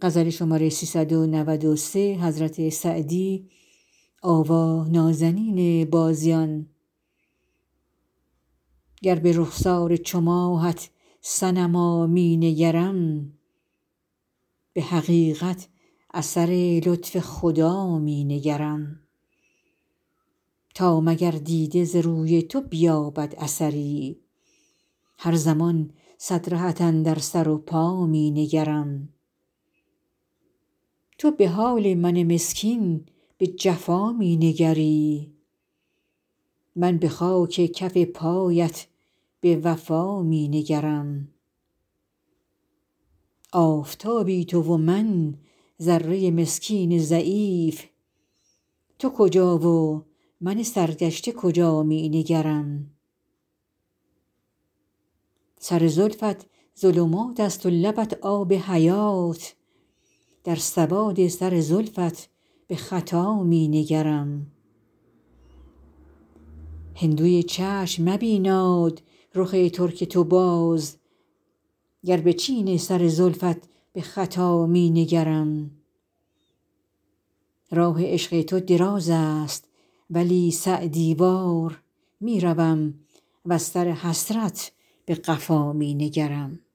گر به رخسار چو ماهت صنما می نگرم به حقیقت اثر لطف خدا می نگرم تا مگر دیده ز روی تو بیابد اثری هر زمان صد رهت اندر سر و پا می نگرم تو به حال من مسکین به جفا می نگری من به خاک کف پایت به وفا می نگرم آفتابی تو و من ذره مسکین ضعیف تو کجا و من سرگشته کجا می نگرم سر زلفت ظلمات است و لبت آب حیات در سواد سر زلفت به خطا می نگرم هندوی چشم مبیناد رخ ترک تو باز گر به چین سر زلفت به خطا می نگرم راه عشق تو دراز است ولی سعدی وار می روم وز سر حسرت به قفا می نگرم